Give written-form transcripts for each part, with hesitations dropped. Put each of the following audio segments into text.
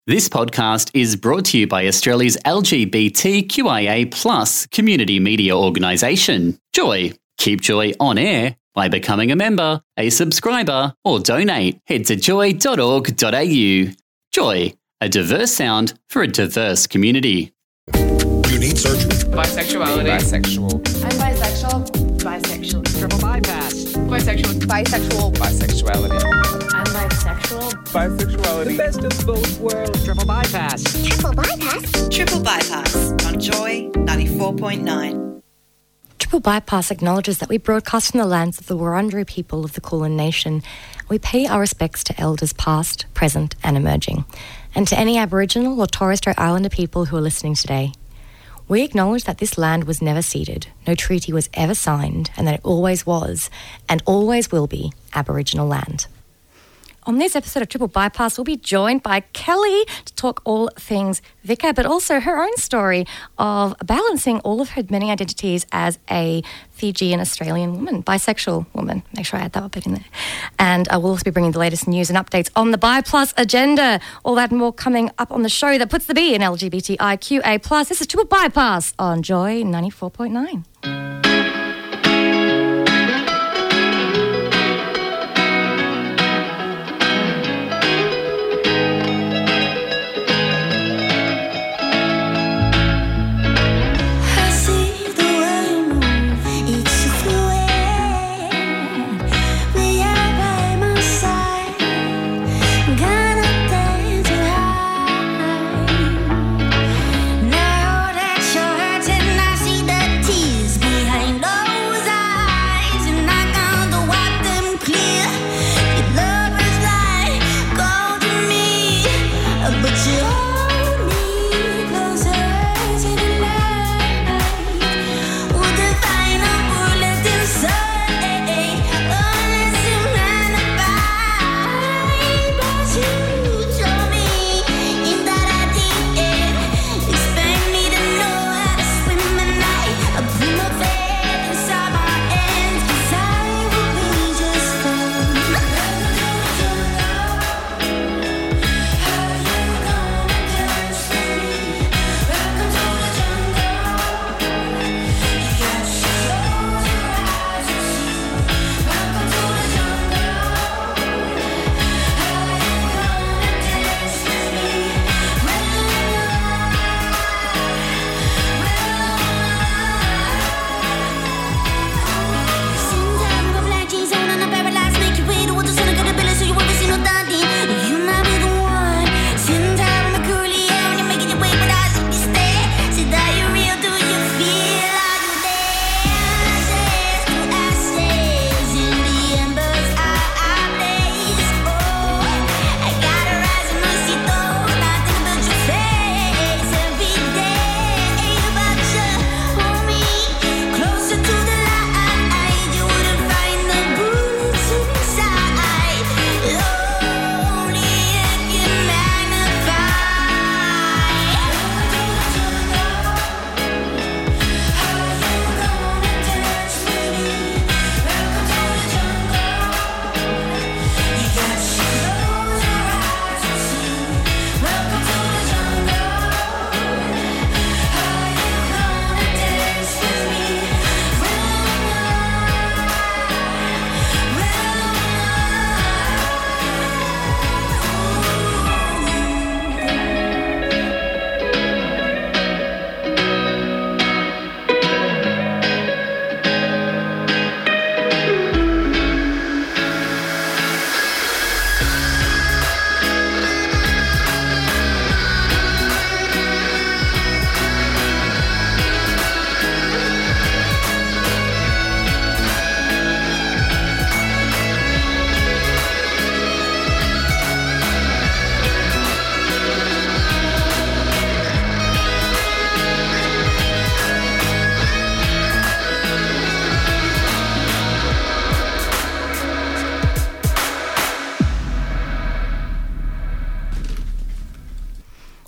This podcast is brought to you by Australia's LGBTQIA+ community media organisation, Joy. Keep Joy on air by becoming a member, a subscriber, or donate. Head to joy.org.au. Joy, a diverse sound for a diverse community. You need surgery. Bisexuality. Bisexual. I'm bisexual. Bisexual. Triple bypass. Bisexual. Bisexual. Bisexuality. I'm bisexual. Bisexuality. The best of both worlds. Triple bypass. Triple bypass. Triple bypass on Joy 94.9. Triple Bypass acknowledges that we broadcast from the lands of the Wurundjeri people of the Kulin Nation. We pay our respects to elders past, present and emerging, and to any Aboriginal or Torres Strait Islander people who are listening today. We acknowledge that this land was never ceded, no treaty was ever signed, and that it always was, and always will be, Aboriginal land. On this episode of Triple Bypass, we'll be joined by Kelly to talk all things Vika, but also her own story of balancing all of her many identities as a Fijian Australian woman, bisexual woman. Make sure I add that bit in there. And we'll also be bringing the latest news and updates on the Bi Plus agenda. All that and more coming up on the show that puts the B in LGBTIQA+. This is Triple Bypass on Joy 94.9.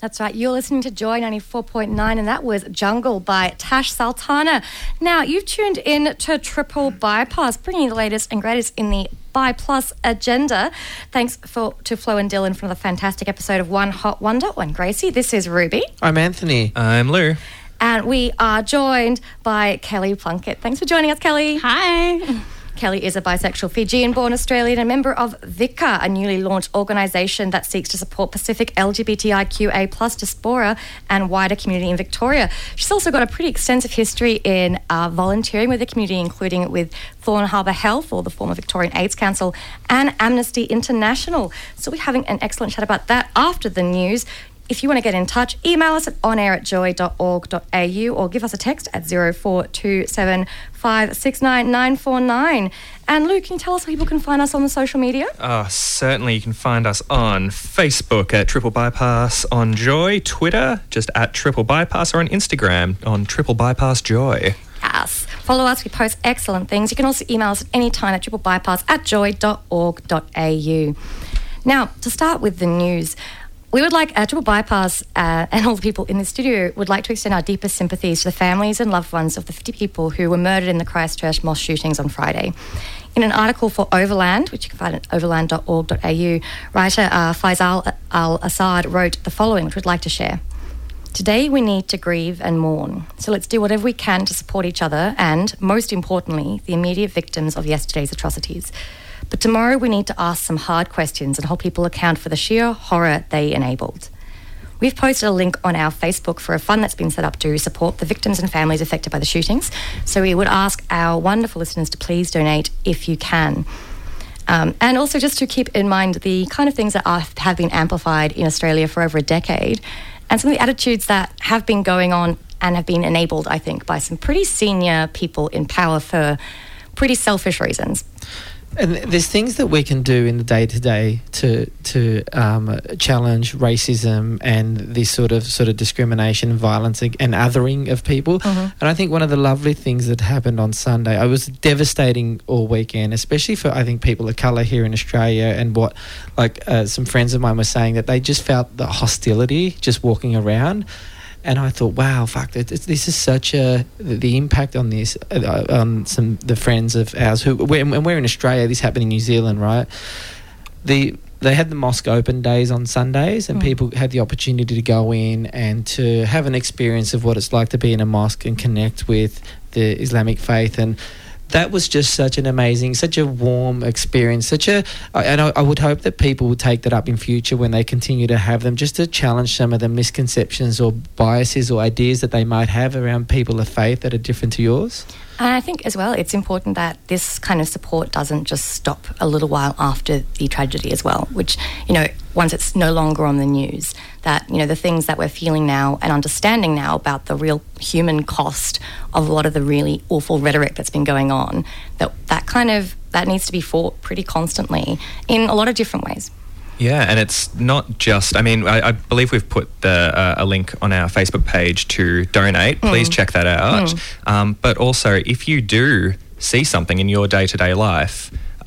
That's right. You're listening to Joy 94.9 and that was Jungle by Tash Sultana. Now, you've tuned in to Triple Bypass, bringing you the latest and greatest in the Bi Plus agenda. Thanks to Flo and Dylan for the fantastic episode of One Hot Wonder. I'm Gracie. This is Ruby. I'm Anthony. I'm Lou. And we are joined by Kelly Plunkett. Thanks for joining us, Kelly. Hi. Kelly is a bisexual Fijian-born Australian and member of VICA, a newly launched organisation that seeks to support Pacific LGBTIQA+ diaspora and wider community in Victoria. She's also got a pretty extensive history in volunteering with the community, including with Thorn Harbour Health, or the former Victorian AIDS Council, and Amnesty International. So we're having an excellent chat about that after the news. If you want to get in touch, email us at onair@joy.org.au or give us a text at 0427 569 949. And Luke, can you tell us how people can find us on the social media? Certainly. You can find us on Facebook at Triple Bypass on Joy, Twitter just at Triple Bypass, or on Instagram on Triple Bypass Joy. Yes. Follow us. We post excellent things. You can also email us at any time at triplebypass@joy.org.au. Now, to start with the news, we would like Triple Bypass and all the people in the studio would like to extend our deepest sympathies to the families and loved ones of the 50 people who were murdered in the Christchurch mosque shootings on Friday. In an article for Overland, which you can find at overland.org.au, writer Faisal Al-Assad wrote the following, which we'd like to share. Today we need to grieve and mourn, so let's do whatever we can to support each other and, most importantly, the immediate victims of yesterday's atrocities. But tomorrow we need to ask some hard questions and hold people account for the sheer horror they enabled. We've posted a link on our Facebook for a fund that's been set up to support the victims and families affected by the shootings. So we would ask our wonderful listeners to please donate if you can. And also just to keep in mind the kind of things that have been amplified in Australia for over a decade, and some of the attitudes that have been going on and have been enabled, I think, by some pretty senior people in power for pretty selfish reasons. And there's things that we can do in the day-to-day to challenge racism and this sort of discrimination, violence and othering of people. Mm-hmm. And I think one of the lovely things that happened on Sunday, I was devastating all weekend, especially for, I think, people of colour here in Australia, and what some friends of mine were saying, that they just felt the hostility just walking around. And I thought, wow, this is such the impact on this, on the friends of ours and we're in Australia, this happened in New Zealand, right? They had the mosque open days on Sundays, and people had the opportunity to go in and to have an experience of what it's like to be in a mosque and connect with the Islamic faith. And that was just such an amazing, such a warm experience, and I would hope that people will take that up in future when they continue to have them, just to challenge some of the misconceptions or biases or ideas that they might have around people of faith that are different to yours. And I think as well, it's important that this kind of support doesn't just stop a little while after the tragedy as well, which, once it's no longer on the news, that, the things that we're feeling now and understanding now about the real human cost of a lot of the really awful rhetoric that's been going on, that needs to be fought pretty constantly in a lot of different ways. Yeah, and it's not just, I believe we've put a link on our Facebook page to donate. Please check that out. But also, if you do see something in your day-to-day life,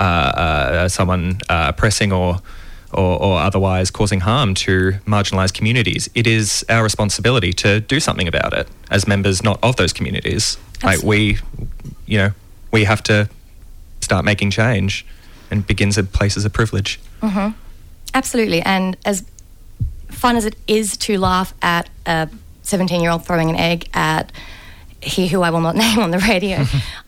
someone oppressing or otherwise causing harm to marginalised communities, it is our responsibility to do something about it as members not of those communities. We have to start making change, and begins at places of privilege. Mm-hmm. Absolutely. And as fun as it is to laugh at a 17-year-old throwing an egg at he who I will not name on the radio,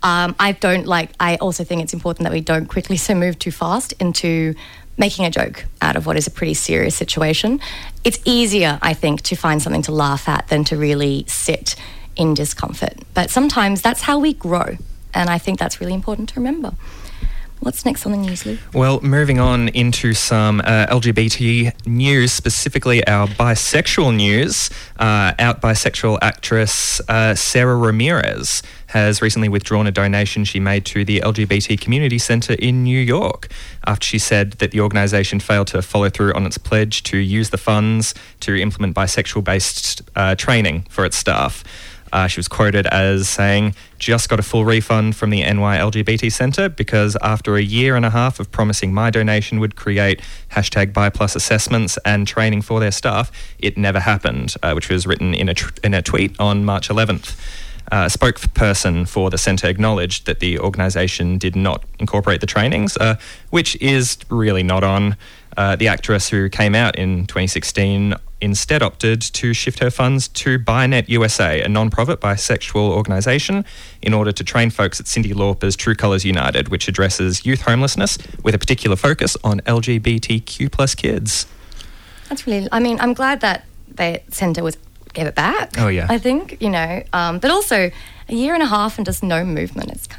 I also think it's important that we don't quickly move too fast into making a joke out of what is a pretty serious situation. It's easier, I think, to find something to laugh at than to really sit in discomfort. But sometimes that's how we grow, and I think that's really important to remember. What's next on the news, Lou? Well, moving on into some LGBT news, specifically our bisexual news. Out bisexual actress Sarah Ramirez has recently withdrawn a donation she made to the LGBT Community Centre in New York after she said that the organisation failed to follow through on its pledge to use the funds to implement bisexual-based training for its staff. She was quoted as saying, "Just got a full refund from the NY LGBT Centre because after a year and a half of promising my donation would create #BiPlus assessments and training for their staff, it never happened," which was written in a tweet on March 11th. A spokesperson for the centre acknowledged that the organisation did not incorporate the trainings, which is really not on. The actress who came out in 2016 instead opted to shift her funds to BiNet USA, a non-profit bisexual organisation, in order to train folks at Cyndi Lauper's True Colours United, which addresses youth homelessness with a particular focus on LGBTQ plus kids. That's really, I mean, I'm glad that the centre gave it back. Oh, yeah. I think, but also a year and a half and just no movement. It's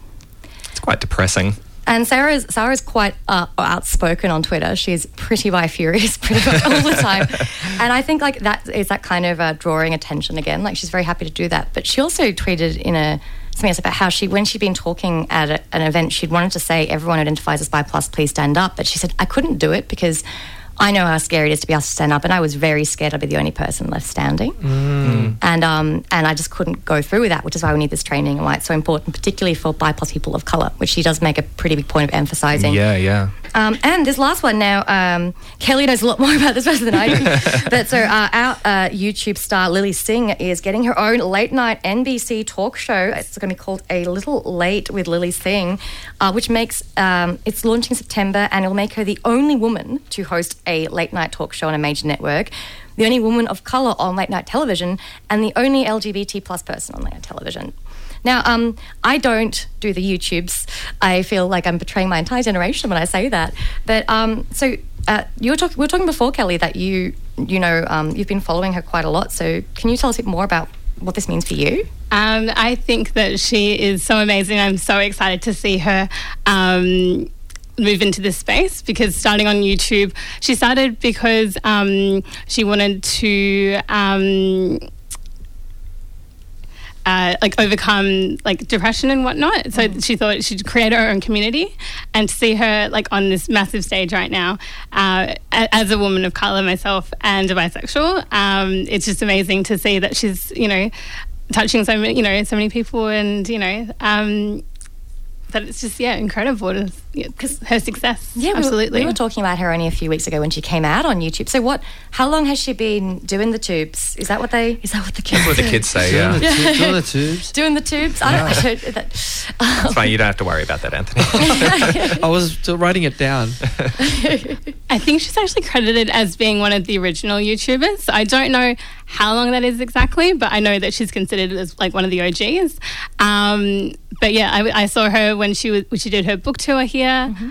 quite depressing. And Sarah's quite outspoken on Twitter. She's pretty bi-furious pretty much all the time. And I think like that is that kind of drawing attention again. Like she's very happy to do that. But she also tweeted something else about how when she'd been talking at an event, she'd wanted to say everyone who identifies as BiPlus, please stand up. But she said, I couldn't do it because I know how scary it is to be asked to stand up, and I was very scared I'd be the only person left standing. And I just couldn't go through with that, which is why we need this training and why it's so important, particularly for BiPlus people of colour, which she does make a pretty big point of emphasising. Yeah. And this last one now, Kelly knows a lot more about this person than I do. But so our YouTube star Lily Singh is getting her own late night NBC talk show. It's going to be called A Little Late with Lily Singh, which makes it's launching in September, and it'll make her the only woman to host a late night talk show on a major network, the only woman of colour on late night television, and the only LGBT plus person on late night television. Now, I don't do the YouTubes. I feel like I'm betraying my entire generation when I say that. But we were talking before, Kelly, that you've been following her quite a lot. So can you tell us a bit more about what this means for you? I think that she is so amazing. I'm so excited to see her move into this space, because starting on YouTube, she started because she wanted to overcome depression and whatnot. So she thought she'd create her own community, and to see her on this massive stage right now, as a woman of colour myself and a bisexual, it's just amazing to see that she's touching so many people, and that it's just incredible because her success. Yeah, absolutely. We were talking about her only a few weeks ago when she came out on YouTube. So how long has she been doing the tubes? Is that what the kids That's what the kids say, yeah. Doing the tubes. Doing the tubes? I don't It's fine, you don't have to worry about that, Anthony. I was writing it down. I think she's actually credited as being one of the original YouTubers. I don't know how long that is exactly, but I know that she's considered as one of the OGs. But yeah, I saw her when she did her book tour here.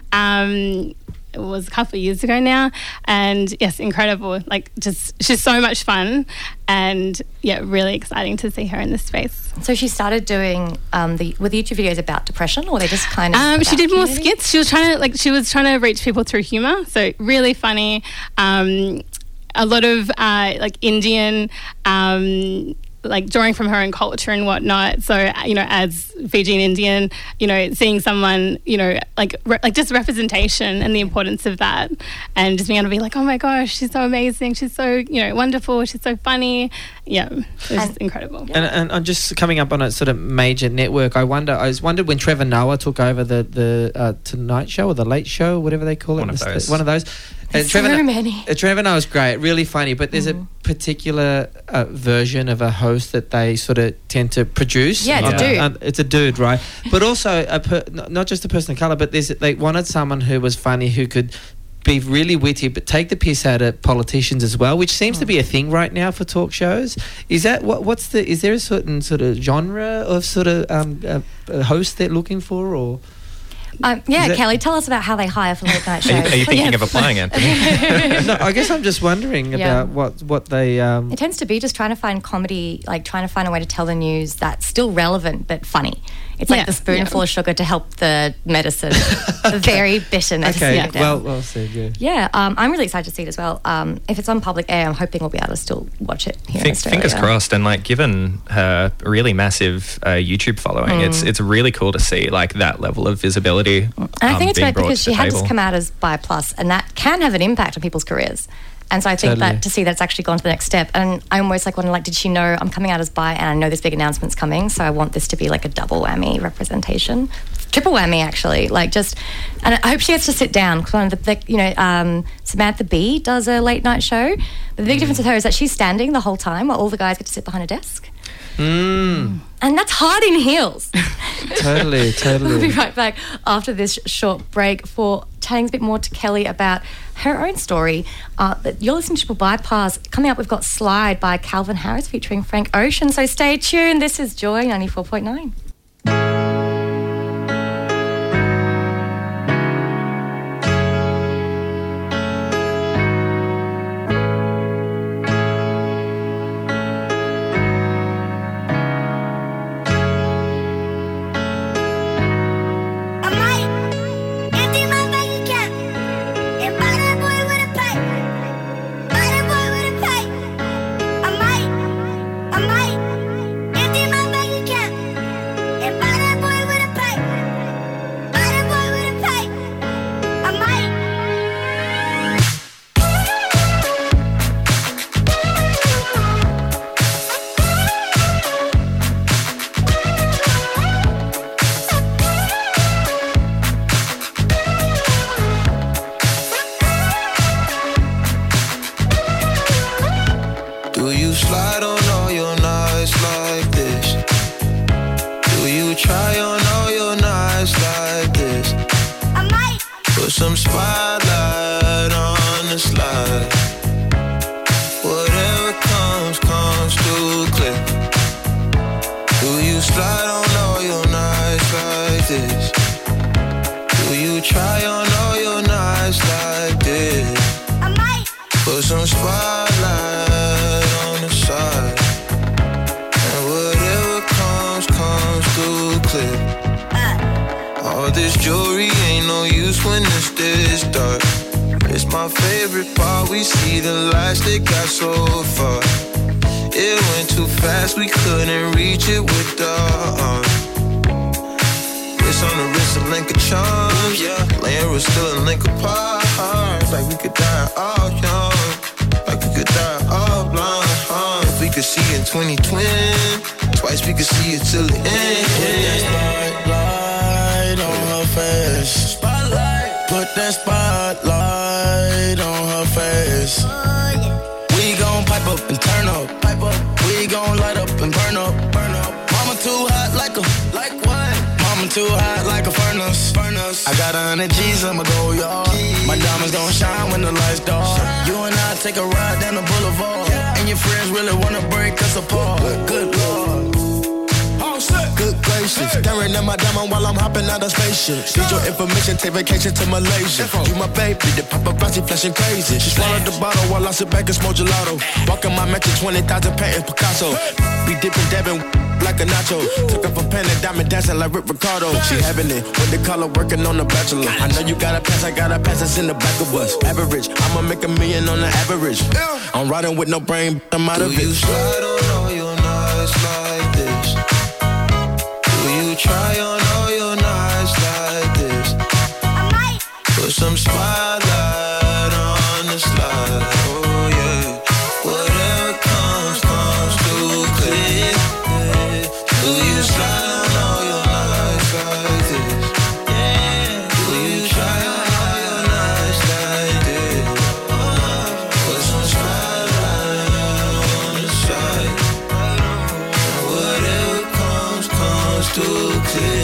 It was a couple of years ago now, and yes, incredible. She's so much fun, and yeah, really exciting to see her in this space. So she started doing the YouTube videos about depression, or they just kind of she did more skits. She was trying to reach people through humour, so really funny. A lot of Indian. Drawing from her own culture and whatnot. So, as Fijian Indian, seeing someone, just representation and the importance of that, and just being able to be oh my gosh, she's so amazing, she's so, wonderful, she's so funny. Yeah, it's just incredible. And I'm just coming up on a sort of major network. I wondered when Trevor Noah took over the Tonight Show or the Late Show, whatever they call it. One of those. Trevor Noah's great, really funny, but there's a particular version of a host that they sort of tend to produce. Yeah, it's a dude. It's a dude, right? But also, not just a person of colour, but they wanted someone who was funny, who could be really witty, but take the piss out of politicians as well, which seems to be a thing right now for talk shows. Is that is there a certain sort of genre of sort of host they're looking for, or? Kelly, tell us about how they hire for late night shows. Are you thinking of applying, Anthony? No, I guess I'm just wondering about what they... It tends to be just trying to find comedy, trying to find a way to tell the news that's still relevant but funny. It's like the spoonful of sugar to help the medicine. The very bitterness. Okay, well said, yeah. Yeah, I'm really excited to see it as well. If it's on public air, I'm hoping we'll be able to still watch it here in Australia. Fingers crossed, and given her really massive YouTube following, it's really cool to see that level of visibility. And I think it's great because she had just come out as BiPlus, and that can have an impact on people's careers. And so I think Totally. that to see that's actually gone to the next step. And I almost like wonder, like, did she know I'm coming out as bi and I know this big announcement's coming, so I want this to be like a double whammy representation. Triple whammy, actually. Like, just, and I hope she gets to sit down because Samantha Bee does a late night show. But the big difference with her is that she's standing the whole time while all the guys get to sit behind a desk. And that's hard in heels. Totally. We'll be right back after this short break for chatting a bit more to Kelly about her own story. You're listening to Triple Bypass. Coming up, we've got Slide by Calvin Harris featuring Frank Ocean. So stay tuned. This is Joy 94.9. Some spotlight on the slide. Whatever comes too clear. Do you slide on all your nights like this? Do you try on all your nights like this? I might put some spotlight on the side. And whatever comes too clear. All this jewelry ain't no use when it's this dark. It's my favorite part, we see the lights that got so far. It went too fast, we couldn't reach it with the arm. It's on the wrist, a link of charms, yeah. Laying was still a link apart. Like we could die all young, like we could die all blind. If we could see in 2020, twice we could see it till the end. Spotlight, put that spotlight on her face. We gon' pipe up and turn up, we gon' light up and burn up. Mama too hot like what? Mama too hot like a furnace. I got 100 G's, I'ma go yard. My diamonds gon' shine when the lights dark. You and I take a ride down the boulevard, and your friends really wanna break us apart. Good Lord. Good gracious, staring at my diamond while I'm hopping out of spaceship. Need your information, take vacation to Malaysia. You my baby, the paparazzi flashing crazy. She swallowed the bottle while I sit back and smoke gelato. Walking my mansion, 20,000 patents, Picasso. Be dipping, dabbing like a nacho. Took up a pen and diamond dancing like Rick Ricardo. She having it with the color working on the Bachelor. I know you got a pass, I got a pass, it's in the back of us. Average, I'ma make $1 million on the average. I'm riding with no brain, I'm out of it. Do you slide on all your nights like this? Try on all your nights like this. I might put some spotlight on the slide. Oh yeah. Whatever comes too clear. Do you slide on all your nights like this? Yeah. Do you try on all your nights like this? Put some spotlight on the side. Whatever comes too clear.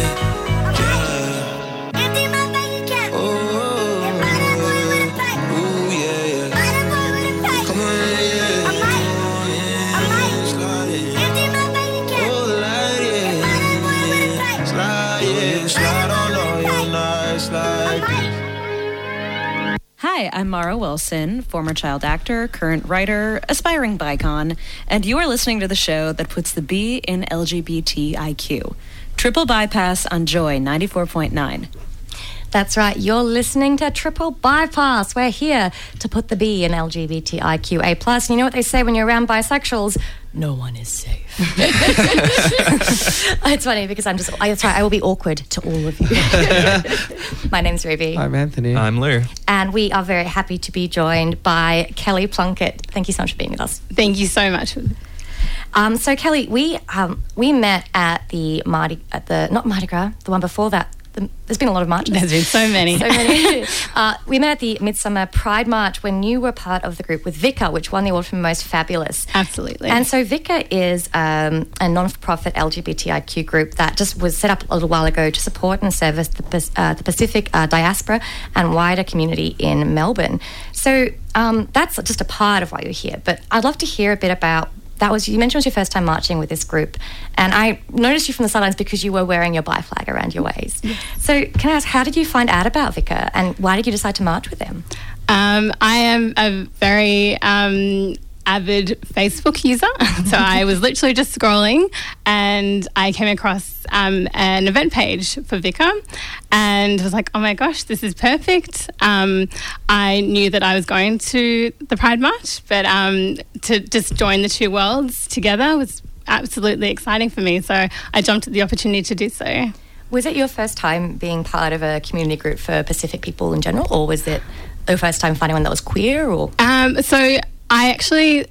Hi, I'm Mara Wilson, former child actor, current writer, aspiring bicon, and you are listening to the show that puts the B in LGBTIQ. Triple Bypass on Joy 94.9. That's right. You're listening to Triple Bypass. We're here to put the B in LGBTIQA+. And you know what they say when you're around bisexuals? No one is safe. It's funny because that's right, I will be awkward to all of you. My name's Ruby. I'm Anthony. I'm Lou. And we are very happy to be joined by Kelly Plunkett. Thank you so much for being with us. Thank you so much. So Kelly, we met at not Mardi Gras, the one before that. There's been a lot of marches. There's been so many. We met at the Midsummer Pride March when you were part of the group with Vika, which won the award for Most Fabulous. Absolutely. And so Vika is a non-for-profit LGBTIQ group that just was set up a little while ago to support and service the Pacific diaspora and wider community in Melbourne. So that's just a part of why you're here. But I'd love to hear a bit about you mentioned it was your first time marching with this group, and I noticed you from the sidelines because you were wearing your bi flag around your waist. Yes. So can I ask, how did you find out about Vika, and why did you decide to march with them? I am a very avid Facebook user, so I was literally just scrolling and I came across an event page for Vika and was like, oh my gosh, this is perfect. I knew that I was going to the Pride March, but to just join the two worlds together was absolutely exciting for me, so I jumped at the opportunity to do so. Was it your first time being part of a community group for Pacific people in general, or was it the first time finding one that was queer? Or so I actually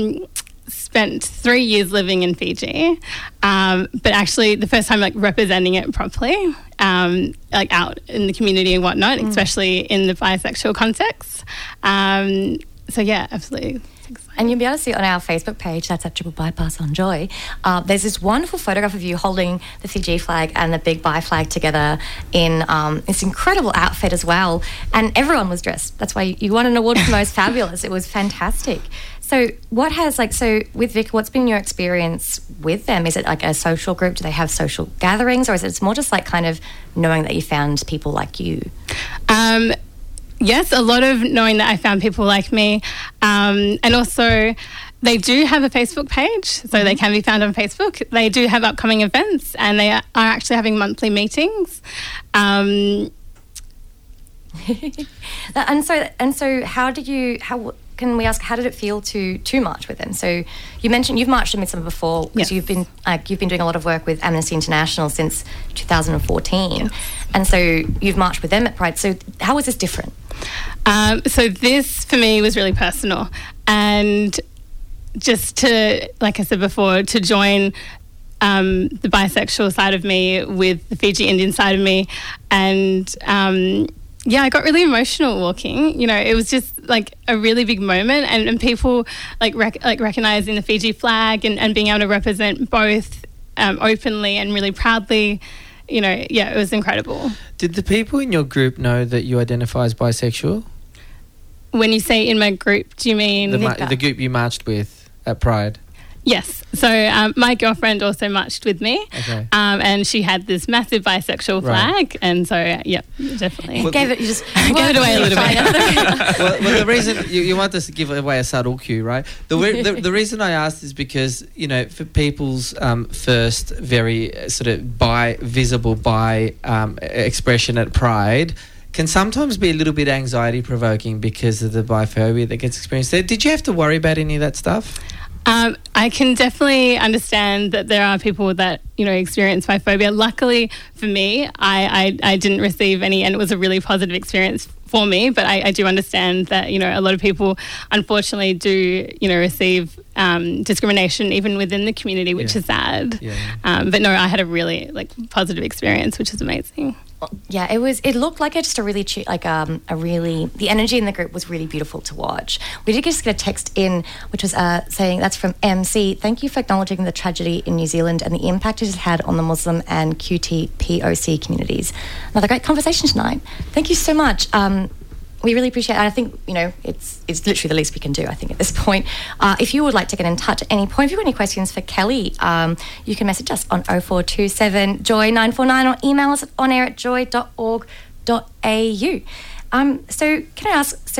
spent 3 years living in Fiji, but actually the first time representing it properly, out in the community and whatnot, especially in the bisexual context. So yeah, absolutely. And you'll be able to see on our Facebook page, that's at Triple Bypass on Joy, there's this wonderful photograph of you holding the Fiji flag and the big bi flag together in this incredible outfit as well. And everyone was dressed. That's why you won an award for Most Fabulous. It was fantastic. So with Vika, what's been your experience with them? Is it like a social group? Do they have social gatherings? Or is it more just like kind of knowing that you found people like you? Yes, a lot of knowing that I found people like me. And also they do have a Facebook page, so they can be found on Facebook. They do have upcoming events and they are actually having monthly meetings. And so how can we ask, how did it feel to march with them? So you mentioned you've marched in Midsummer before because you've been doing a lot of work with Amnesty International since 2014. Yes. And so you've marched with them at Pride. So how was this different? So this for me was really personal, and just to, like I said before, to join the bisexual side of me with the Fiji Indian side of me, and I got really emotional walking. You know, it was just like a really big moment, and people recognizing the Fiji flag and being able to represent both openly and really proudly. You know, it was incredible. Did the people in your group know that you identify as bisexual? When you say in my group, do you mean the group you marched with at Pride? Yes. So my girlfriend also marched with me, and she had this massive bisexual flag, and so definitely gave it away a little bit. well, the reason you want us to give away a subtle cue, right? The reason I asked is because for people's first very sort of visible expression at Pride can sometimes be a little bit anxiety provoking because of the biphobia that gets experienced there. Did you have to worry about any of that stuff? I can definitely understand that there are people that, experience biphobia. Luckily for me, I didn't receive any, and it was a really positive experience for me, but I do understand that, a lot of people unfortunately do, receive discrimination even within the community, which is sad. But no, I had a really positive experience, which is amazing. Yeah, it looked like just a really the energy in the group was really beautiful to watch. We did just get a text in which was saying, that's from MC, thank you for acknowledging the tragedy in New Zealand and the impact it has had on the Muslim and QTPOC communities. Another great conversation tonight. Thank you so much. We really appreciate it. I think, it's literally the least we can do, I think, at this point. If you would like to get in touch at any point, if you have any questions for Kelly, you can message us on 0427 Joy 949 or email us at onair@joy.org.au. So can I ask,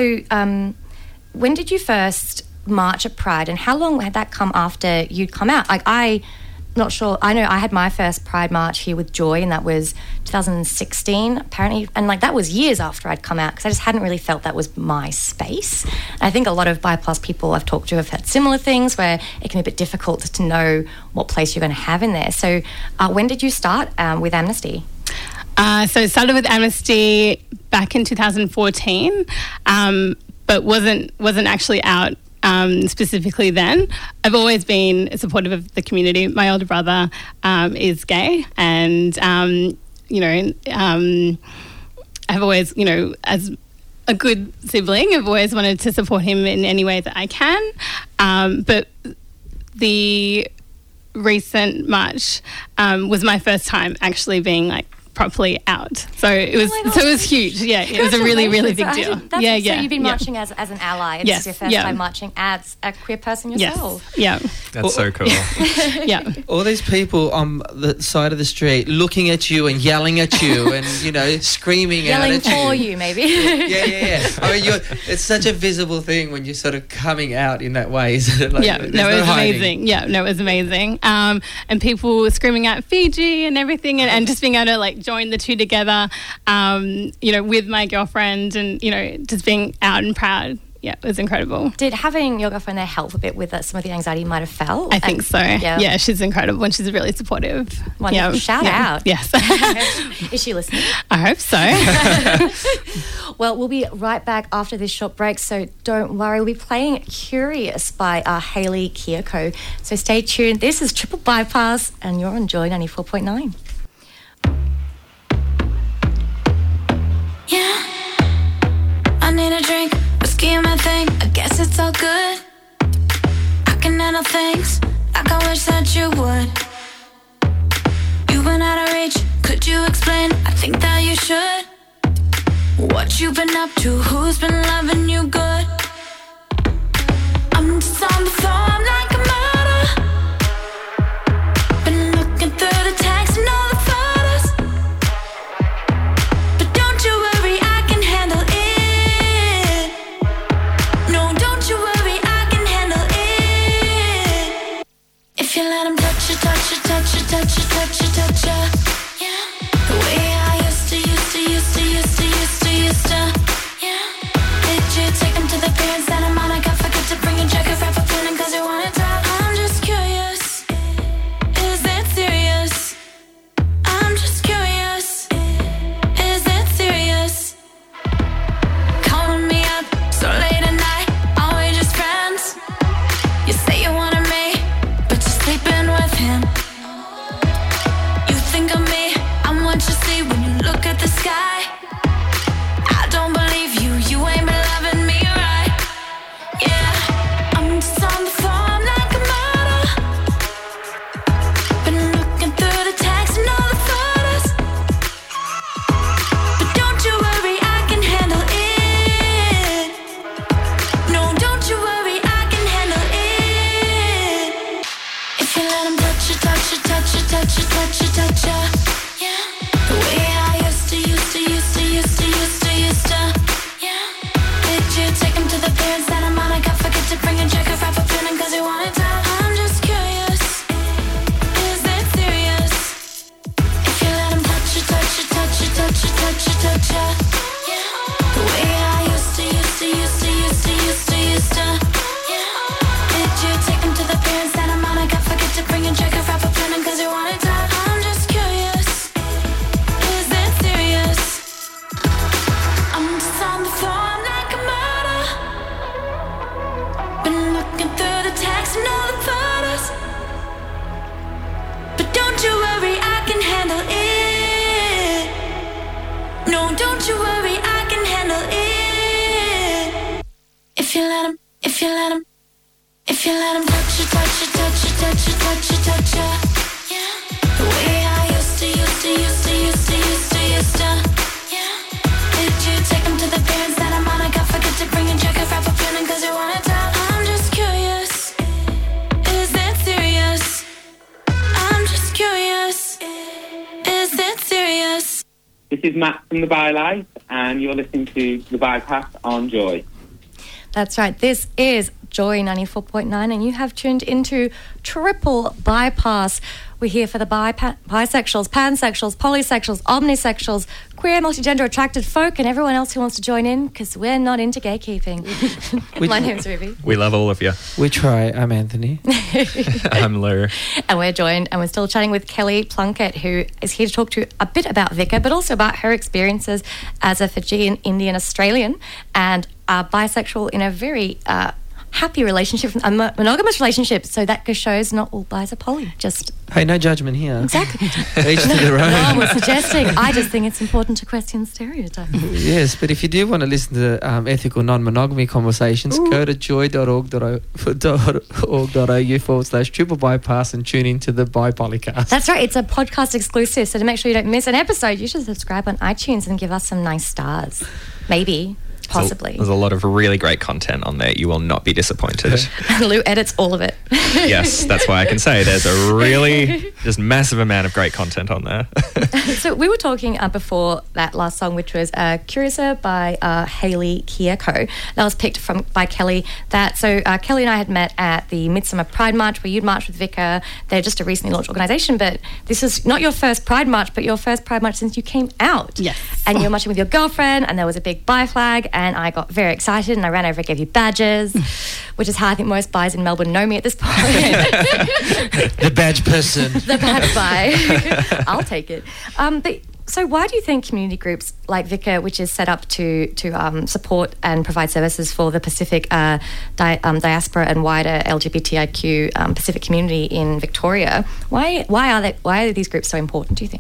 when did you first march at Pride, and how long had that come after you'd come out? I not sure. I know I had my first Pride March here with Joy, and that was 2016, apparently. And, like, that was years after I'd come out because I just hadn't really felt that was my space. And I think a lot of BIPOC people I've talked to have had similar things where it can be a bit difficult to know what place you're going to have in there. So when did you start with Amnesty? So it started with Amnesty back in 2014, but wasn't actually out specifically then. I've always been supportive of the community. My older brother is gay, and I've always, as a good sibling, I've always wanted to support him in any way that I can. But the recent march was my first time actually being like properly out, so it was it was huge. Yeah, it was a really big deal. So you've been marching as an ally. It's just your first time marching as a queer person yourself. Yeah, that's so cool. Yeah, all these people on the side of the street looking at you and yelling at you and screaming yelling out at for you maybe. Yeah. I mean, it's such a visible thing when you're sort of coming out in that way. Is it? Like, it was amazing. Yeah, no, it was amazing. And people were screaming out Fiji and everything, and just being able to like join the two together, with my girlfriend, and just being out and proud. Yeah, it was incredible. Did having your girlfriend there help a bit with some of the anxiety you might have felt? I think so. Yeah, she's incredible and she's really supportive. Wonderful. Yeah. Shout out. Yes. Is she listening? I hope so. Well, we'll be right back after this short break, so don't worry. We'll be playing Curious by Hayley Kiyoko. So stay tuned. This is Triple Bypass and you're on Joy 94.9. Yeah, I need a drink, whiskey in my thing. I guess it's all good. I can handle things like I wish that you would. You've been out of reach, could you explain? I think that you should. What you been up to, who's been loving you good? I'm just on the phone like a murder. Been looking through the text and all the photos. But don't you worry, I can handle it. No, don't you worry, I can handle it. If you let him touch you, touch you, touch you, touch you, touch you, touch you. Yeah, the way I used to. Yeah, did you take him to the pier and Santa Monica? Forget to bring a jacket, wrap a pin, cause you wanna talk. I'm just curious, is that serious? I'm just curious, is that serious? Calling me up so late at night, are we just friends? You say you wanted me, but you're sleeping with him. You think of me, I'm what you see when you look at the sky. I don't believe you, you ain't been loving me right. Yeah, I'm just on the phone like a murder. Been looking through the text and all the photos. But don't you worry, I can handle it. No, don't you worry, I can handle it. If you let him touch you, touch you, touch you, touch you, touch you, touch you. Yeah, the way I used to. Yeah, did you take him to the pier and Santa Monica? Forget to bring a jacket, wrap a pin, cause you wanted to. I'm just curious, is that serious? If you let him touch you, touch you, touch you, touch you, touch you, touch you. Yeah, the way I used to. Yeah, did you take him to the pier and Santa Monica? Forget to bring a jacket, wrap a pin, cause you wanted to. I'm just curious, is that serious? I'm just on the phone like a murder. Been looking through the text and all the photos. But don't you worry, I can handle it. No, don't you worry, I can handle it. If you let him touch you, touch you, touch you, touch you, touch you, touch you. Yeah, the way I used to. Yeah, did you take him to the pier and Santa Monica? Forget to bring a jacket, wrap a pin, cause you wanted to. I'm just curious, is that serious? I'm just curious, is that serious? This is Matt from The BiLife, and you're listening to The Bypass on Joy. That's right. This is Joy 94.9, and you have tuned into Triple Bypass. We're here for the bisexuals, pansexuals, polysexuals, omnisexuals, queer, multigender, attracted folk, and everyone else who wants to join in, because we're not into gatekeeping. My name's Ruby. We love all of you. We try. I'm Anthony. I'm Lou. And we're joined, and we're still chatting with Kelly Plunkett, who is here to talk to you a bit about Vika, but also about her experiences as a Fijian Indian Australian and bisexual in a very happy relationship, a monogamous relationship. So that shows not all bis are poly. Just hey, no judgment here. Exactly. Each to their own. No one was suggesting. I just think it's important to question stereotypes. Yes, but if you do want to listen to ethical non-monogamy conversations, go to joy.org.au/triple bypass and tune into the Bipolycast. That's right. It's a podcast exclusive. So to make sure you don't miss an episode, you should subscribe on iTunes and give us some nice stars. Maybe. Possibly. There's a lot of really great content on there. You will not be disappointed. Lou edits all of it. Yes, that's why I can say there's a really just massive amount of great content on there. So we were talking before that last song, which was Curiouser by Hayley Kiyoko. That was picked by Kelly. Kelly and I had met at the Midsummer Pride March, where you'd marched with Vika. They're just a recently launched organisation, but this is not your first Pride March, but your first Pride March since you came out. Yes. And you were marching with your girlfriend, and there was a big bi flag, and I got very excited, and I ran over and gave you badges, which is how I think most bis in Melbourne know me at this point. The badge person. The badge bi. I'll take it. So why do you think community groups like Vika, which is set up to support and provide services for the Pacific diaspora and wider LGBTIQ Pacific community in Victoria, why are these groups so important, do you think?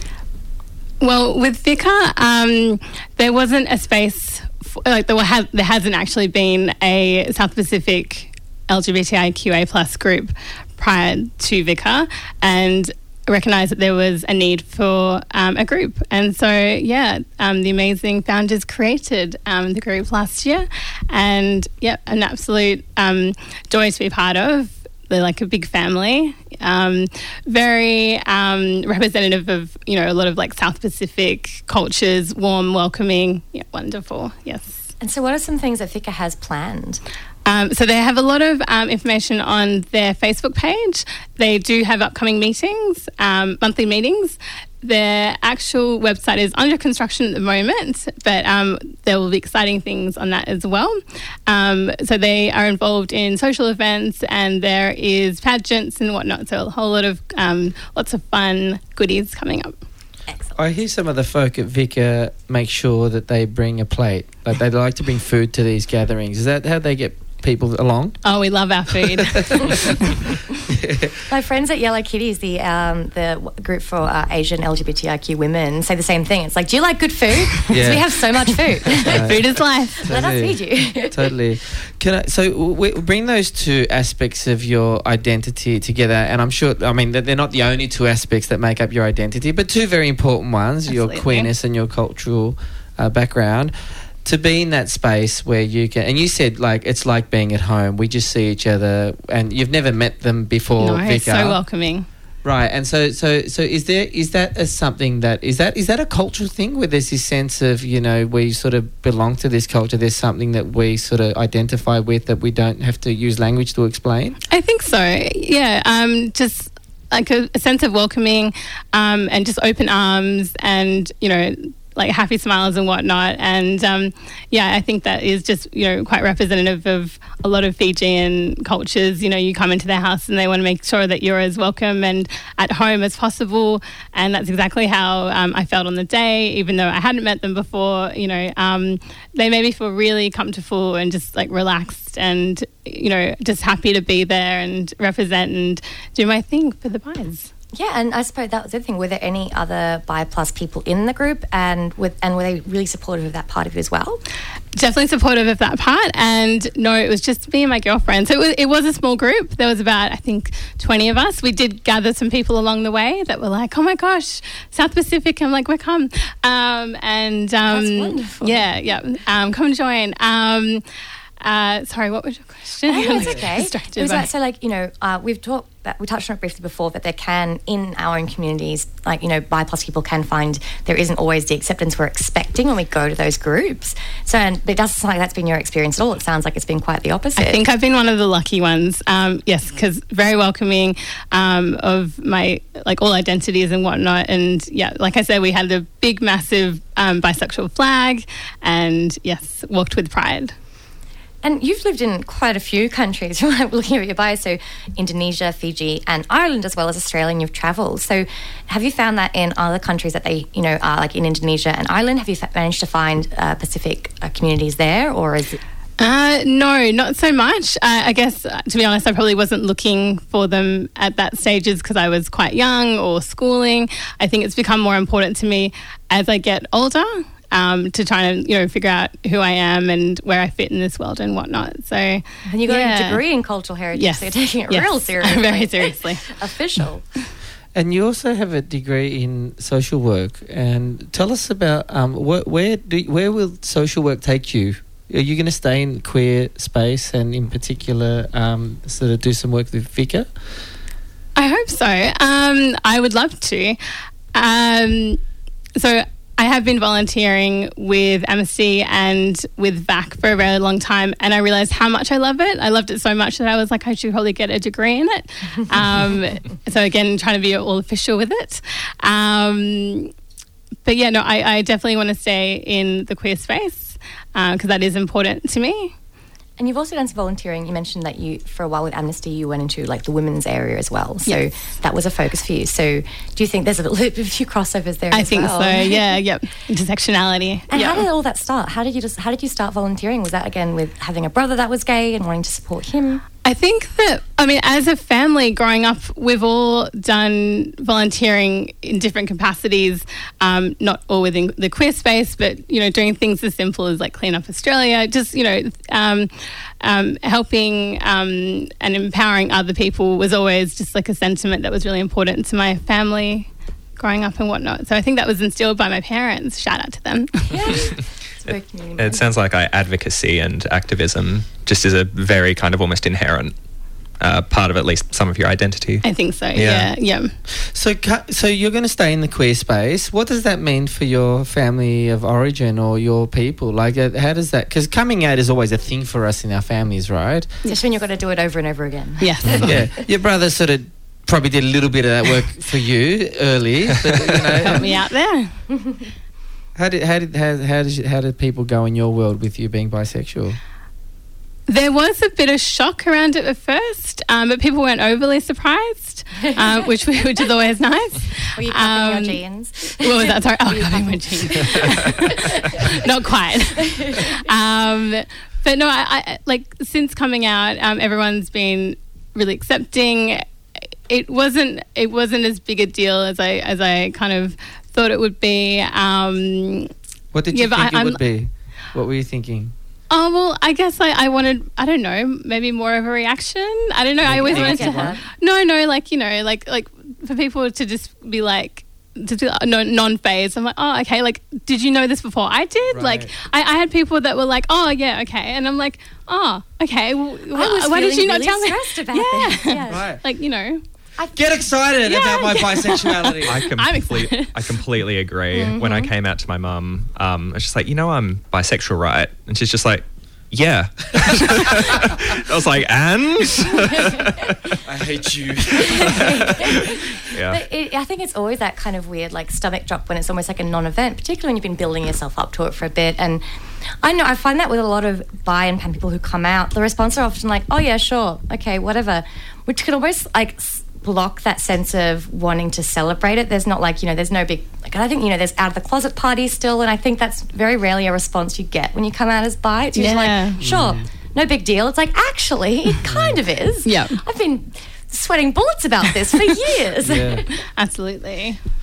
Well, with Vika, there wasn't a space there hasn't actually been a South Pacific LGBTIQA plus group prior to Vika, and recognised that there was a need for a group. And so, the amazing founders created the group last year, and an absolute joy to be part of. They're like a big family, very representative of, a lot of like South Pacific cultures, warm, welcoming, wonderful, yes. And so what are some things that Vika has planned? So they have a lot of information on their Facebook page. They do have upcoming meetings, monthly meetings. Their actual website is under construction at the moment, but there will be exciting things on that as well. So they are involved in social events, and there is pageants and whatnot. So a whole lot of lots of fun goodies coming up. Excellent. I hear some of the folk at Vika make sure that they bring a plate. Like they like to bring food to these gatherings. Is that how they get people along? Oh, we love our food. My friends at Yellow Kitties, the group for Asian LGBTIQ women, say the same thing. It's like, do you like good food? Yeah. Because we have so much food. Food is life. Let us feed you. Totally. So we bring those two aspects of your identity together, and I'm sure, they're not the only two aspects that make up your identity, but two very important ones, Absolutely. your queerness and your cultural background. To be in that space where you can, and you said like it's like being at home. We just see each other, and you've never met them before. No, Vika. it's so welcoming. Right, and so is that something that is that a cultural thing where there's this sense of we sort of belong to this culture? There's something that we sort of identify with that we don't have to use language to explain. I think so. Yeah, just like a sense of welcoming, and just open arms, and like happy smiles and whatnot. And I think that is just, quite representative of a lot of Fijian cultures. You come into their house and they want to make sure that you're as welcome and at home as possible. And that's exactly how I felt on the day, even though I hadn't met them before. They made me feel really comfortable and just like relaxed and, just happy to be there and represent and do my thing for the bis. Yeah, and I suppose that was the thing. Were there any other bi plus people in the group, and were they really supportive of that part of you as well? Definitely supportive of that part, and no, it was just me and my girlfriend. So it was a small group. There was about, I think, 20 of us. We did gather some people along the way that were like, oh my gosh, South Pacific. I'm like, we're come. That's wonderful. Yeah, come join. Sorry, what was your question? Oh, that's okay. Distracted It was by- like, so, like, you know, we touched on it briefly before, that there can, in our own communities, like, you know, BIPOC people can find there isn't always the acceptance we're expecting when we go to those groups. So, and it doesn't sound like that's been your experience at all. It sounds like it's been quite the opposite. I think I've been one of the lucky ones. Yes, because very welcoming of my, like, all identities and whatnot. And yeah, like I said, we had a big, massive bisexual flag, and yes, walked with pride. And you've lived in quite a few countries, right? Looking at your bio, so Indonesia, Fiji, and Ireland, as well as Australia, and you've travelled. So have you found that in other countries that they, you know, are like in Indonesia and Ireland, have you managed to find Pacific communities there, or is it... No, not so much. I guess, to be honest, I probably wasn't looking for them at that stages because I was quite young or schooling. I think it's become more important to me as I get older. To try and, you know, figure out who I am and where I fit in this world and whatnot. So, and you got a degree in cultural heritage, yes. so you're taking it real seriously. Very seriously. Official. And you also have a degree in social work. And tell us about where will social work take you? Are you going to stay in queer space and, in particular, sort of do some work with Vika? I hope so. I would love to. So I have been volunteering with Amnesty and with VAC for a very long time, and I realised how much I love it. I loved it so much that I was like, I should probably get a degree in it. So again, trying to be all official with it. But yeah, no, I definitely want to stay in the queer space because that is important to me. And you've also done some volunteering. You mentioned that you, for a while with Amnesty, you went into like the women's area as well. So that was a focus for you. So do you think there's a few crossovers there? I think so. Yeah. Yep. Intersectionality. And how did all that start? How did you start volunteering? Was that again with having a brother that was gay and wanting to support him? I think that, I mean, as a family growing up, we've all done volunteering in different capacities, not all within the queer space, but, you know, doing things as simple as like Clean Up Australia, just, you know, helping and empowering other people was always just like a sentiment that was really important to my family growing up and whatnot. So I think that was instilled by my parents. Shout out to them. Yeah. It sounds like advocacy and activism just is a very kind of almost inherent part of at least some of your identity. I think so, yeah. So you're going to stay in the queer space. What does that mean for your family of origin or your people? Like, how does that... Because coming out is always a thing for us in our families, right? Just when you've got to do it over and over again. Yes. Yeah. Your brother sort of probably did a little bit of that work for you early. But, you know, help me out there. How did people go in your world with you being bisexual? There was a bit of shock around it at first, but people weren't overly surprised, which is always nice. Were you copying your jeans? What was that? Sorry, copying my jeans. Not quite. But no, I like since coming out, everyone's been really accepting. It wasn't as big a deal as I kind of thought it would be. What did you think it would be? What were you thinking? Oh, well, I guess I wanted, I don't know, maybe more of a reaction. I don't know. I always wanted to have... No, like, you know, like for people to just be like, non-phased. I'm like, oh, okay, like, did you know this before I did? Right. Like, I had people that were like, oh, yeah, okay. And I'm like, oh, okay. Well, why did you not tell me? Stressed about this. Yeah. Right. Like, you know. Get excited about my bisexuality. I completely agree. Mm-hmm. When I came out to my mum, I was just like, you know, I'm bisexual, right? And she's just like, yeah. I was like, and? I hate you. Yeah. But I think it's always that kind of weird, like, stomach drop when it's almost like a non-event, particularly when you've been building yourself up to it for a bit. And I know I find that with a lot of bi and pan people who come out, the response are often like, oh, yeah, sure, okay, whatever, which can almost, like, block that sense of wanting to celebrate it. There's not like, you know, there's no big, like, I think, you know, there's out of the closet parties still, and I think that's very rarely a response you get when you come out as bi. It's usually like, sure, no big deal. It's like, actually, it kind of is. Yeah. I've been sweating bullets about this for years. Absolutely.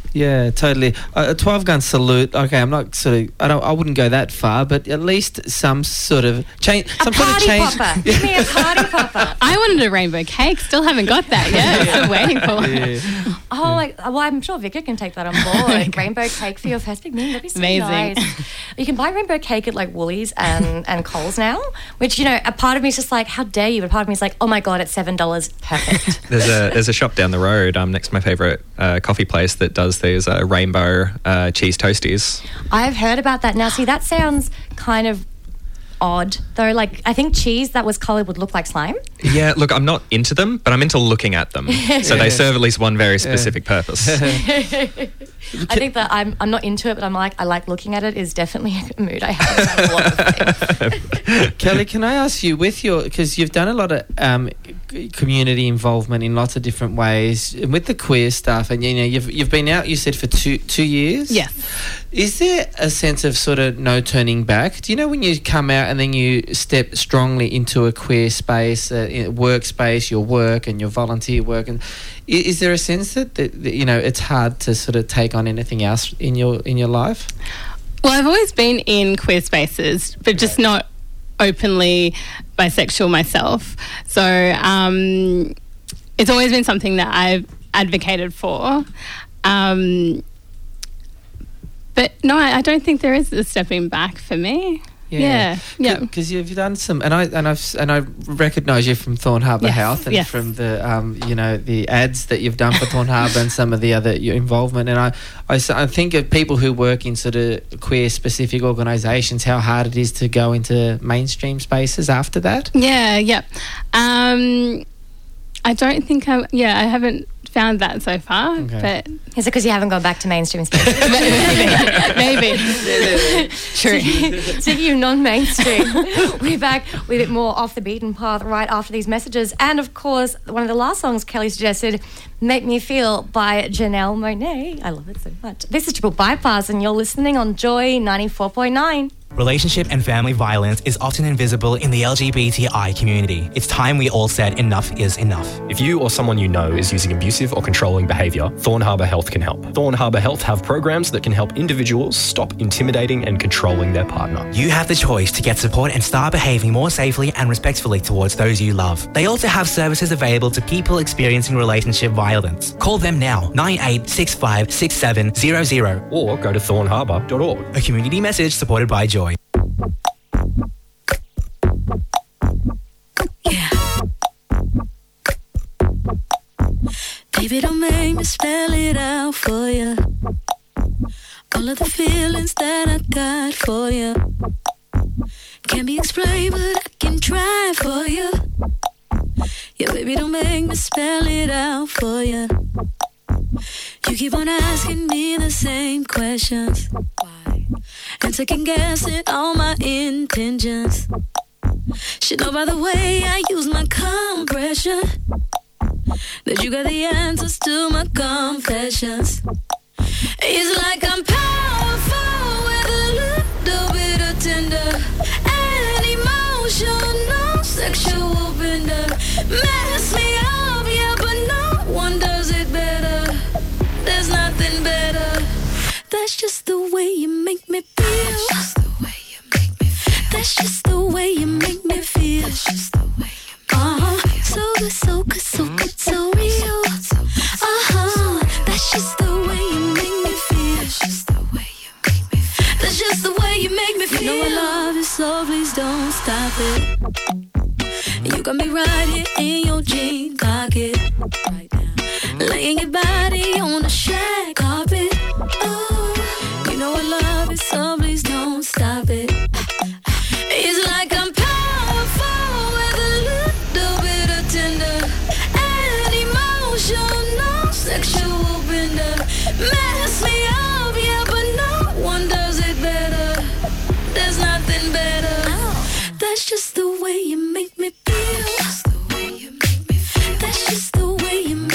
Yeah, totally. A 12-gun salute. Okay, I'm not I wouldn't go that far, but at least some sort of change. Some sort of change. Popper. Give me a party popper. I wanted a rainbow cake. Still haven't got that yet. Still waiting for it. Well, I'm sure Vika can take that on board. Rainbow cake for your festive meal. That'd be so Amazing. nice. You can buy rainbow cake at like Woolies and Coles now, which, a part of me is just like, how dare you? But part of me is like, oh my God, it's $7. Perfect. There's a shop down the road next to my favourite coffee place that does these rainbow cheese toasties. I've heard about that. Now, see, that sounds kind of odd, though. Like, I think cheese that was coloured would look like slime. Yeah, look, I'm not into them, but I'm into looking at them. So they serve at least one very specific purpose. I think that I'm not into it, but I'm like, I like looking at it is definitely a mood I have. A lot of things. Kelly, can I ask you, because you've done a lot of community involvement in lots of different ways with the queer stuff, and you've been out, you said, for two years. Yes. Is there a sense of sort of no turning back? Do you know when you come out and then you step strongly into a queer space, workspace, your work and your volunteer work, and is there a sense that it's hard to sort of take on anything else in your life? Well, I've always been in queer spaces, but just not openly bisexual myself. So it's always been something that I've advocated for. But no, I don't think there is a stepping back for me. Yeah. Because you've done some, and I recognise you from Thorn Harbour Health and from the the ads that you've done for Thorn Harbour and some of the other your involvement. And I think of people who work in sort of queer specific organisations, how hard it is to go into mainstream spaces after that. Yeah. I don't think I haven't found that so far. Okay. But is it because you haven't gone back to mainstream spaces? Maybe. True. Speaking of non-mainstream, we're back with it more off the beaten path right after these messages. And of course, one of the last songs Kelly suggested, Make Me Feel by Janelle Monáe. I love it so much. This is Triple Bypass and you're listening on Joy 94.9. Relationship and family violence is often invisible in the LGBTI community. It's time we all said enough is enough. If you or someone you know is using abusive or controlling behaviour, Thorn Harbour Health can help. Thorn Harbour Health have programs that can help individuals stop intimidating and controlling their partner. You have the choice to get support and start behaving more safely and respectfully towards those you love. They also have services available to people experiencing relationship violence. Call them now, 9865 6700. Or go to thornharbour.org. A community message supported by Joy. Baby, don't make me spell it out for you. All of the feelings that I got for you can't be explained, but I can try for you. Yeah, baby, don't make me spell it out for you. You keep on asking me the same questions. Why? And second guessing all my intentions. Should know by the way I use my compression that you got the answers to my confessions. It's like I'm powerful with a little bit of tender and emotional sexual bender. Mess me up, yeah, but no one does it better. There's nothing better. That's just the way you make me feel. That's just the way you make me feel. That's just the way you make me feel. That's just the way you make me feel. So good, so good, so good, so real. That's just the way you make me feel. That's just the way you make me feel. That's just the way you make me feel. You know I love you, so please don't stop it. You got me right here in your jean pocket, right now, laying your body on the shag carpet. Oh, you know I love it, so please don't stop it. It's like I'm powerful with a little bit of tender and emotional sexual bender. Mess me up, yeah, but no one does it better. There's nothing better. That's just the way you make me feel. That's just the way you make me feel. That's just the way you make me feel.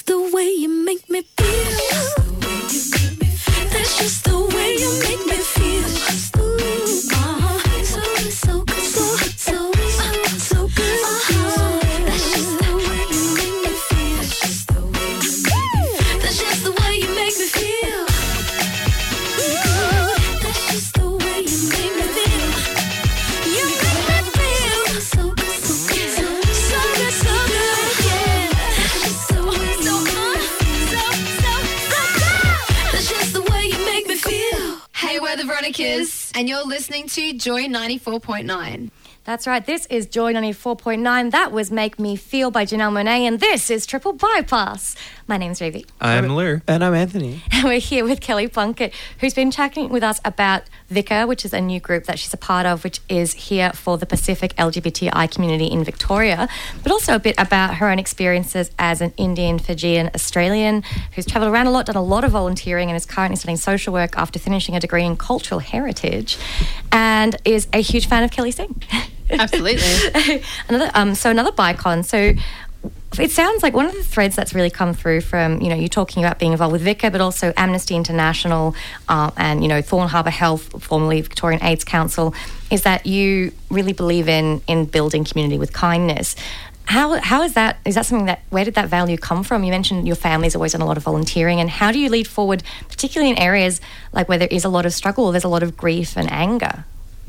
just the way you make me feel. That's just the way you make me feel. So good, so good, so good. That's just the way you make me feel. That's just the way you make me feel. That's just the way you make me feel. You make me feel so good, so good, so good, so good, yeah. That's just the way you make me feel. That's just the way you make me feel. Hey, we're the Veronicas, and you're listening to Joy 94.9. That's right. This is Joy 94.9. That was Make Me Feel by Janelle Monáe, and this is Triple Bypass. My name's Ruby. I'm Lou. And I'm Anthony. And we're here with Kelly Plunkett, who's been chatting with us about Vicar, which is a new group that she's a part of, which is here for the Pacific LGBTI community in Victoria, but also a bit about her own experiences as an Indian, Fijian, Australian who's travelled around a lot, done a lot of volunteering, and is currently studying social work after finishing a degree in cultural heritage, and is a huge fan of Kelly Singh. Absolutely. Another Bicon. So it sounds like one of the threads that's really come through from, you talking about being involved with Vicar, but also Amnesty International and, Thorn Harbour Health, formerly Victorian AIDS Council, is that you really believe in building community with kindness. How is that? Is that something where did that value come from? You mentioned your family's always done a lot of volunteering, and how do you lead forward, particularly in areas like where there is a lot of struggle, there's a lot of grief and anger?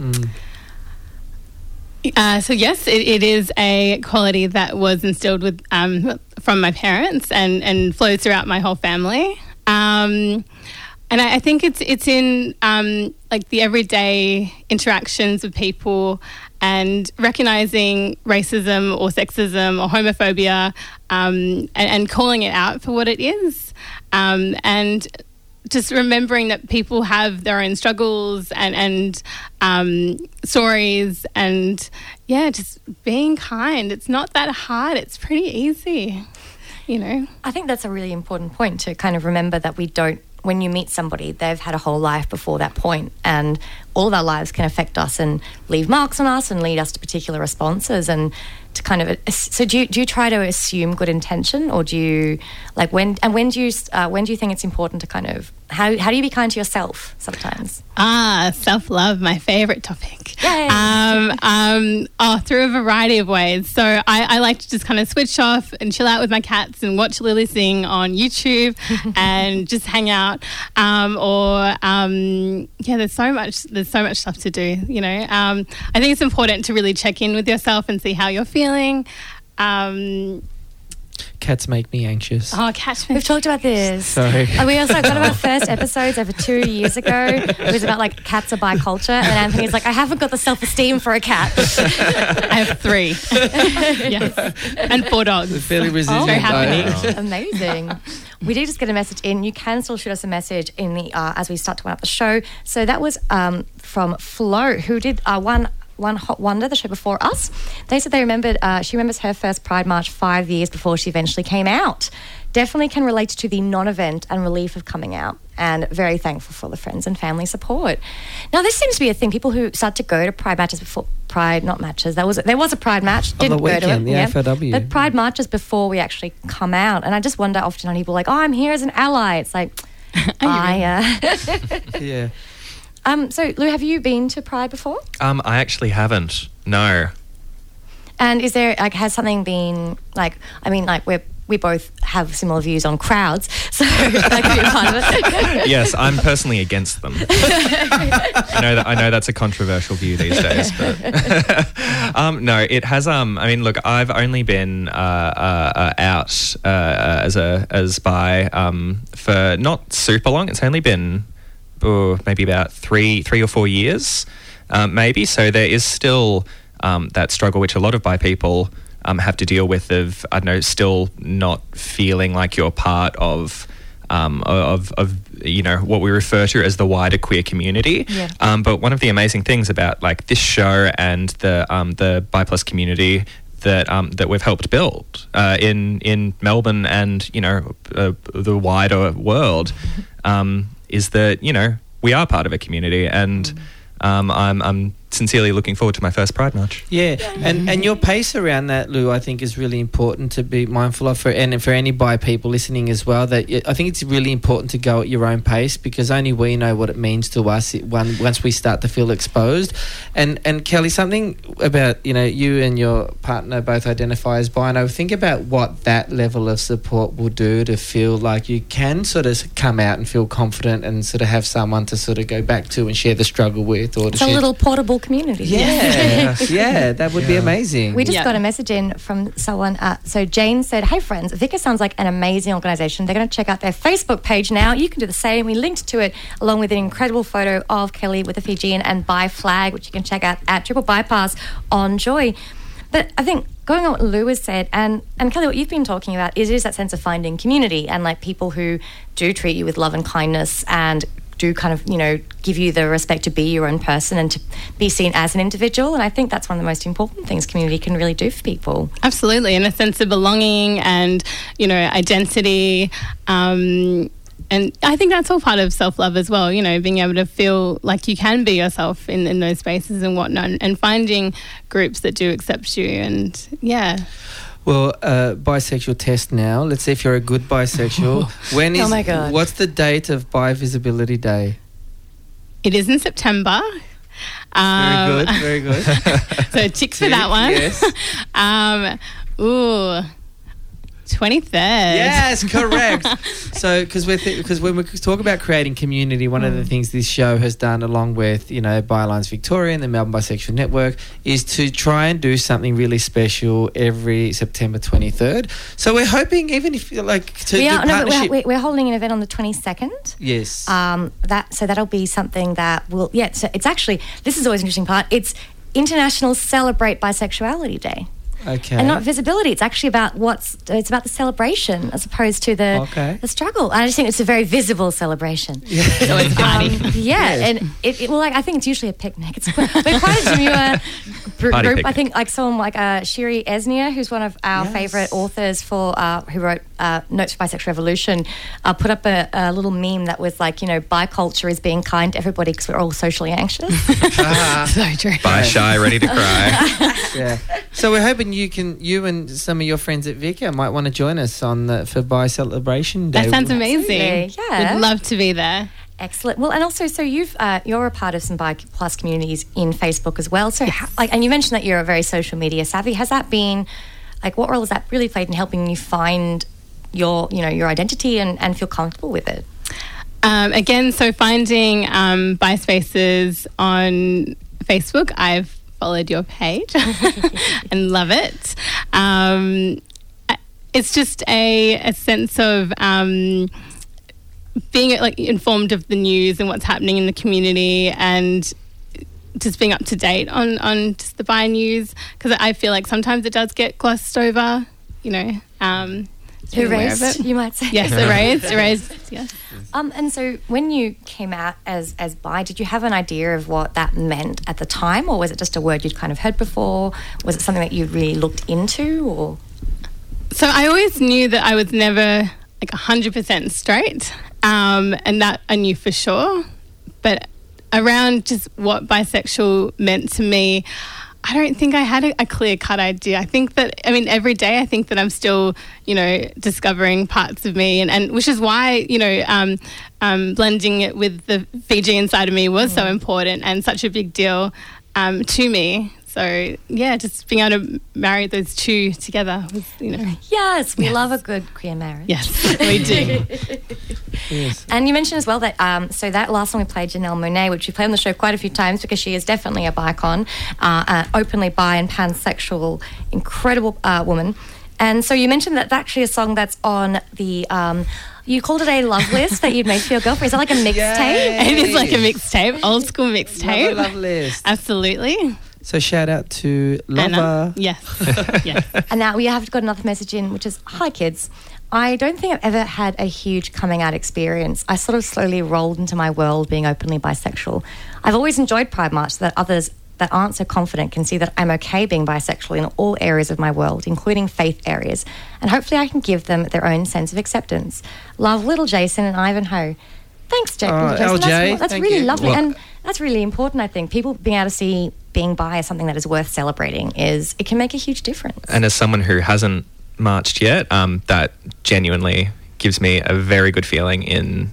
So yes, it is a quality that was instilled from my parents and flows throughout my whole family. And I think it's in like the everyday interactions with people and recognising racism or sexism or homophobia and calling it out for what it is. And just remembering that people have their own struggles and stories, and just being kind. It's not that hard. It's pretty easy, I think that's a really important point to kind of remember that when you meet somebody, they've had a whole life before that point, and all of our lives can affect us and leave marks on us and lead us to particular responses. And to kind of, so do you try to assume good intention, or do you when do you think it's important to kind of, how do you be kind to yourself sometimes? Self-love, my favourite topic. Yay. Through a variety of ways. So I like to just kind of switch off and chill out with my cats and watch Lily sing on YouTube and just hang out. There's so much stuff to do, I think it's important to really check in with yourself and see how you're feeling. Cats make me anxious. Oh, cats. We've talked about this. Sorry. We also got our first episodes over 2 years ago. It was about cats are bi culture, and Anthony's like, I haven't got the self-esteem for a cat. I have 3. Yes. And 4 dogs. They're fairly resilient. Very happy. Wow. Amazing. We did just get a message in. You can still shoot us a message in the as we start to wind up the show. So that was from Flo, who did One Hot Wonder, the show before us. They said she remembers her first Pride March 5 years before she eventually came out. Definitely can relate to the non-event and relief of coming out, and very thankful for the friends and family support. Now, this seems to be a thing. People who start to go to Pride matches before Pride, not matches. There was a Pride match. Didn't go to it. Yeah, FOW. But Pride marches before we actually come out, and I just wonder often when people are like, oh, I'm here as an ally. It's like, yeah. So, Lou, have you been to Pride before? I actually haven't. No. And is there has something been we both have similar views on crowds, so that could be a part of it. Yes, I'm personally against them. I know that's a controversial view these days, but no, it has. Look, I've only been out as bi for not super long. It's only been maybe about three or 4 years, maybe. So there is still that struggle which a lot of bi people have to deal with of, I don't know, still not feeling like you're part of what we refer to as the wider queer community. Yeah. But one of the amazing things about this show and the Bi Plus community that we've helped build in Melbourne and the wider world is that we are part of a community, and I'm sincerely looking forward to my first Pride March. Yeah, and your pace around that, Lou, I think is really important to be mindful of, for any bi people listening as well. That I think it's really important to go at your own pace, because only we know what it means to us once we start to feel exposed. And Kelly, something about you and your partner both identify as bi, and I think about what that level of support will do to feel like you can sort of come out and feel confident and sort of have someone to sort of go back to and share the struggle with, or to It's a little portable community. Yeah, that would be amazing. We just got a message in from someone. So Jane said, "Hey friends, Vicar sounds like an amazing organisation. They're going to check out their Facebook page now. You can do the same." We linked to it along with an incredible photo of Kelly with a Fijian and bi flag, which you can check out at Triple Bypass on Joy. But I think going on what Lou has said, and Kelly, what you've been talking about is that sense of finding community and like people who do treat you with love and kindness and do kind of, give you the respect to be your own person and to be seen as an individual. And I think that's one of the most important things community can really do for people. Absolutely, and a sense of belonging and, identity. And I think that's all part of self-love as well, being able to feel like you can be yourself in those spaces and whatnot, and finding groups that do accept you, and Well, bisexual test now. Let's see if you're a good bisexual. When is? Oh my God. What's the date of Bi Visibility Day? It is in September. Very good. So tick for that one. Yes. 23rd. Yes, correct. So, because when we talk about creating community, one of the things this show has done, along with Bi Alliance Victoria and the Melbourne Bisexual Network, is to try and do something really special every September 23rd. So we're hoping, even if we're holding an event on the 22nd. Yes. So that'll be something that will. Yeah. So it's actually, this is always an interesting part. It's International Celebrate Bisexuality Day. Okay. And not visibility. It's actually about it's about the celebration as opposed to the struggle. And I just think it's a very visible celebration. Yeah. So it's a party. And I think it's usually a picnic. We're quite a demure group. Picnic. I think like someone like Shiri Esnia, who's one of our favourite authors who wrote Notes for Bisexual Revolution, put up a little meme that was like, bi culture is being kind to everybody because we're all socially anxious. So true. Bi shy, ready to cry. Yeah. So we're hoping you and some of your friends at Vicar might want to join us for Bi Celebration Day. That sounds amazing. Absolutely. Yeah. We'd love to be there. Excellent. Well, and also, so you're a part of some Bi Plus communities in Facebook as well. So, and you mentioned that you're very social media savvy. Has that been, what role has that really played in helping you find your identity and feel comfortable with it? Again, so finding Bi Spaces on Facebook, I've followed your page and love it. It's just a sense of being informed of the news and what's happening in the community, and just being up to date on just the bi news, because I feel like sometimes it does get glossed over, Erased, you might say. Yes, erased, yes. And so when you came out as bi, did you have an idea of what that meant at the time, or was it just a word you'd kind of heard before? Was it something that you really looked into, or? So I always knew that I was never 100% straight, and that I knew for sure. But around just what bisexual meant to me, I don't think I had a clear-cut idea. I think that, every day I think that I'm still, discovering parts of me, and which is why, blending it with the Fijian side of me was so important and such a big deal to me. So, yeah, just being able to marry those two together was, Yes, we love a good queer marriage. Yes, we do. Yes. And you mentioned as well that, so that last song we played, Janelle Monáe, which we played on the show quite a few times because she is definitely a bicon, openly bi and pansexual, incredible woman. And so you mentioned that that's actually a song that's on the... you called it a love list that you'd made for your girlfriend. Is that like a mixtape? It is like a mixtape, old school mixtape. Love list. Absolutely. So shout out to Lover. Anna. Yes. Yes. And now we have got another message in, which is, hi kids. I don't think I've ever had a huge coming out experience. I sort of slowly rolled into my world being openly bisexual. I've always enjoyed Pride March so that others that aren't so confident can see that I'm okay being bisexual in all areas of my world, including faith areas. And hopefully I can give them their own sense of acceptance. Love, little Jason and Ivanhoe. Thanks, Jake. LJ, That's thank really you. lovely. Well- And that's really important, I think. People being able to see being bi as something that is worth celebrating it can make a huge difference. And as someone who hasn't marched yet, that genuinely gives me a very good feeling in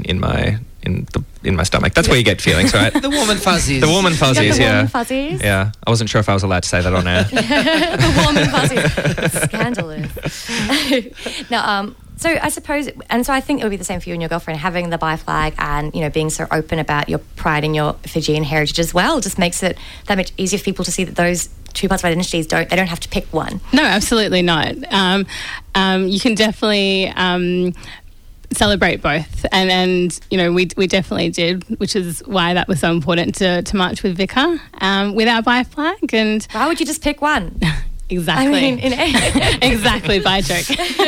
my stomach. That's where you get feelings, right? The woman fuzzies. The woman fuzzies, You got the yeah. warm fuzzies? Yeah. I wasn't sure if I was allowed to say that on air. The warm and fuzzy. Scandalous. Now, so I suppose, and so I think it would be the same for you and your girlfriend, having the bi flag and, you know, being so open about your pride and your Fijian heritage as well just makes it that much easier for people to see that those two parts of identities they don't have to pick one. No, absolutely not. You can definitely celebrate both, and you know we definitely did, which is why that was so important to march with Vicar with our bi flag. And why would you just pick one? Exactly. I mean, exactly, by joke.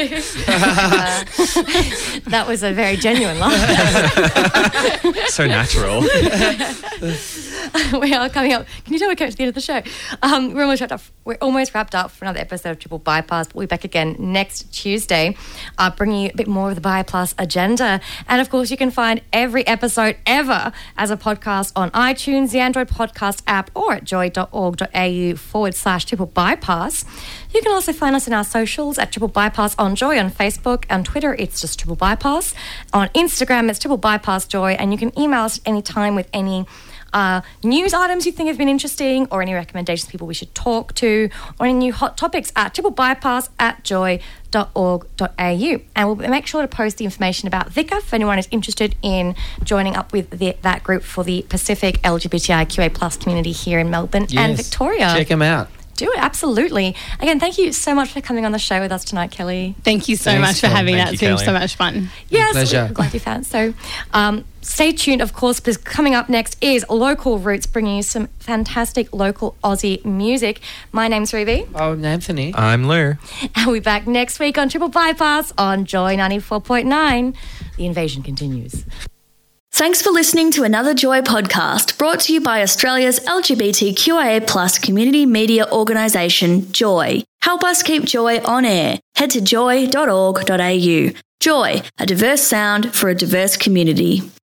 That was a very genuine laugh. So natural. We are coming up. Can you tell we're coming to the end of the show? We're almost wrapped up for another episode of Triple Bypass. We'll be back again next Tuesday, bringing you a bit more of the Bi Plus agenda. And of course, you can find every episode ever as a podcast on iTunes, the Android podcast app, or at joy.org.au/Triple Bypass. You can also find us in our socials at Triple Bypass on Joy on Facebook. On Twitter, it's just Triple Bypass. On Instagram, it's Triple Bypass Joy. And you can email us at any time with any news items you think have been interesting, or any recommendations of people we should talk to, or any new hot topics at triplebypass@joy.org.au. And we'll make sure to post the information about Vicar for anyone who's interested in joining up with that group for the Pacific LGBTIQA+ community here in Melbourne and Victoria. Check them out. Do it, absolutely. Again, thank you so much for coming on the show with us tonight, Kelly. Thank you so much for having that. It's been so much fun. Yes, pleasure. I'm glad you found it. So stay tuned, of course, because coming up next is Local Roots, bringing you some fantastic local Aussie music. My name's Ruby. Oh, I'm Anthony. I'm Lou. And we'll be back next week on Triple Bypass on Joy 94.9. The invasion continues. Thanks for listening to another Joy podcast brought to you by Australia's LGBTQIA+ community media organisation, Joy. Help us keep Joy on air. Head to joy.org.au. Joy, a diverse sound for a diverse community.